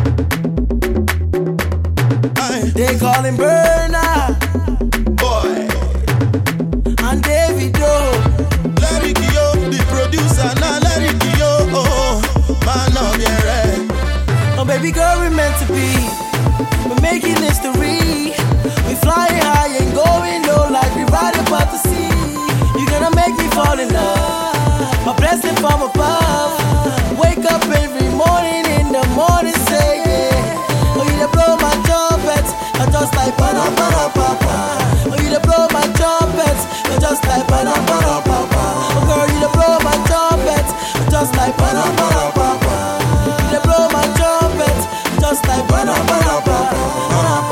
They call him Burner Boy, and Davido. Larry Kio, the producer, now Larry Kio. Man of your red. Oh baby girl, we meant to be. We're making history. We flying high and going low like we ride above the sea. You're gonna make me fall in love. A blessing from above. Wake up every morning in the morning, say yeah. Oh, you to blow my trumpet, I just like ba-da-ba-da-ba-ba. Oh, you to blow my trumpet, I just like ba-da-ba-da-ba-ba. Oh, girl, you to blow my trumpet, I just like ba-da-ba-da-ba-ba. You to blow my trumpet, just like ba-da-ba-da-ba-ba.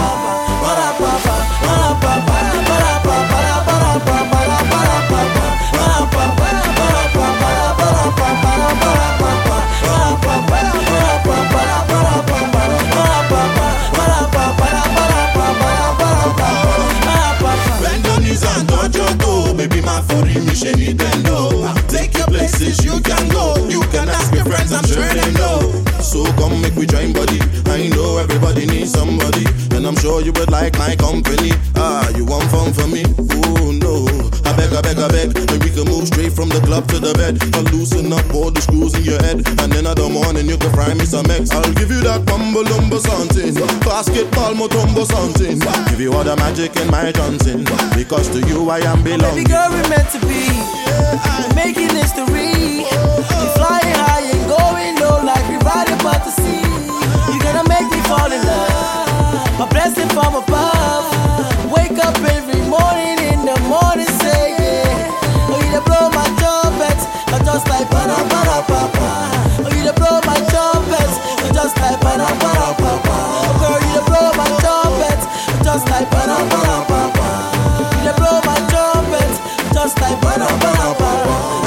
Baby, my phone, you don't know. Take your places, you can go. You can ask your friends, I'm sure they know. So come make we join body. I know everybody needs somebody, and I'm sure you would like my company. You want fun for me? Oh no, I beg, and we can move straight from the club to the bed. I'll loosen up all the screws in your head, and then in the morning you can fry me some eggs. I'll give you that mumbo lumbo something, basketball motombo something. Give you all the magic in my Johnson, because to you I am belonging. Baby girl, we meant to be. We're making history. We flying high and going low like we ride above the sea. You're gonna make me fall in love. A blessing from above. Wake up every morning in the morning, say yeah. Oh, you to blow my trumpets, I just like ba-da-ba-da-ba-ba. Oh, you to blow my trumpets, I just like ba-da-ba-da-ba-ba. Oh, girl, you to blow my trumpets, I just like ba-da-ba-da-ba-ba. You to blow my trumpets, just like ba-da-ba-da-ba-ba.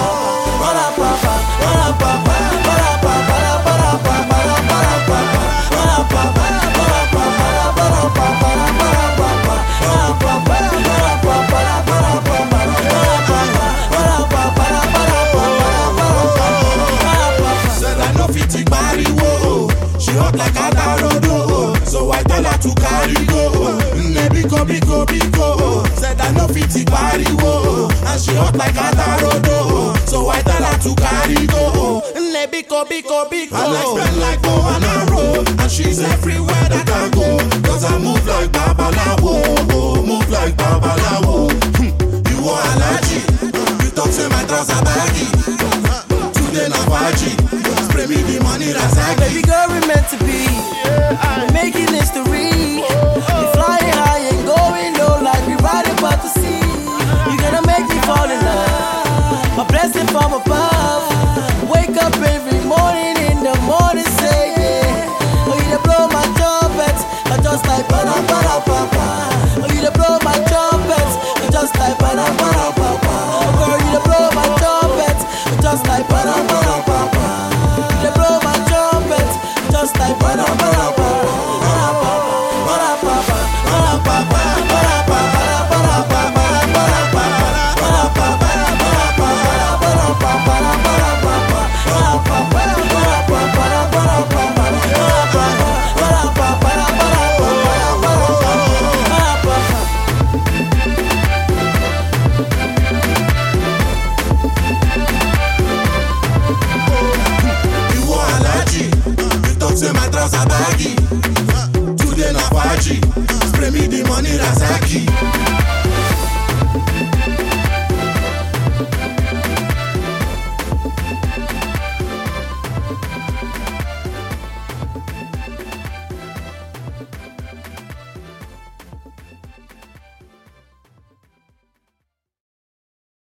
She hot like a darodo, so I tell her to carry go. Biko. Said I no fit carry go, and she hot like a darodo, so I tell her to carry go. Biko. I like spend like bow and arrow, and she's everywhere that I go. 'Cause I move like Babalawo, move like Babalawo. You want allergy? You talk say my trousers baggy. Today na party. Spray me the money that's I baby girl, we meant to be. We're making history. We flying high and going low like we ride above the sea. You're gonna make me fall in love. A blessing from above. Wake up every morning in the morning, say yeah. Oh, you to blow my trumpets, I just like ba-da-ba-da-ba-ba. Oh, you to blow my trumpets, I just like ba-da-ba-da-ba-ba. Oh, girl, you to blow my trumpets, I just like ba-da-ba-da-ba-ba. You to blow my trumpets, just like ba-da-ba-da-ba-ba. Today na party, spray me the money that's aki.